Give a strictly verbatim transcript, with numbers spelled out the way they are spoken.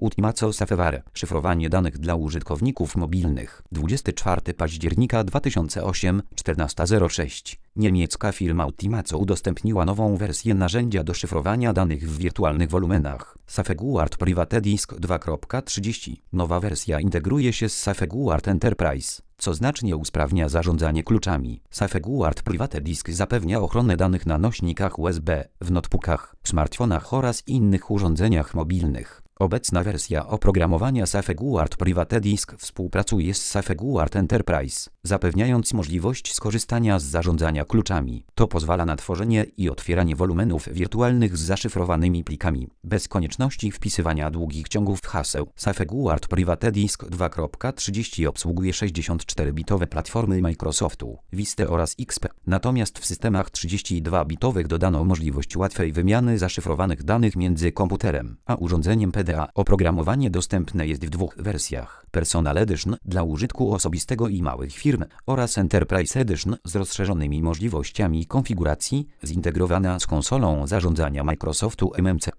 Ultimaco Safeware. Szyfrowanie danych dla użytkowników mobilnych. dwudziestego czwartego października dwa tysiące ósmego, czternasta zero sześć. Niemiecka firma Ultimaco udostępniła nową wersję narzędzia do szyfrowania danych w wirtualnych wolumenach. Safeguard Private Disk dwa kropka trzydzieści. Nowa wersja integruje się z Safeguard Enterprise, co znacznie usprawnia zarządzanie kluczami. Safeguard Private Disk zapewnia ochronę danych na nośnikach U S B, w notebookach, smartfonach oraz innych urządzeniach mobilnych. Obecna wersja oprogramowania Safeguard Private Disk współpracuje z Safeguard Enterprise, zapewniając możliwość skorzystania z zarządzania kluczami. To pozwala na tworzenie i otwieranie wolumenów wirtualnych z zaszyfrowanymi plikami, bez konieczności wpisywania długich ciągów haseł. Safeguard Private Disk dwa kropka trzydzieści obsługuje sześćdziesiąt cztery bitowe platformy Microsoftu, Vista oraz X P. Natomiast w systemach trzydzieści dwa bitowych dodano możliwość łatwej wymiany zaszyfrowanych danych między komputerem a urządzeniem P D A. Oprogramowanie dostępne jest w dwóch wersjach: Personal Edition dla użytku osobistego i małych firm oraz Enterprise Edition z rozszerzonymi możliwościami konfiguracji, zintegrowana z konsolą zarządzania Microsoftu M M C.